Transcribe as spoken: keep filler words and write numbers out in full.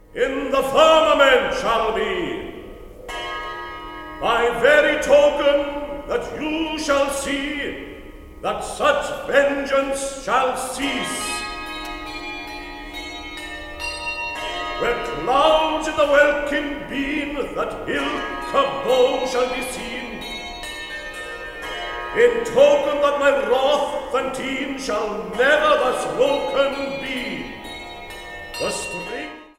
in the firmament shall be, by very token that you shall see that such vengeance shall cease. Where clouds in the welkin beam, that ilk a bow shall be seen, in token that my wrath and teen shall never thus broken be. The string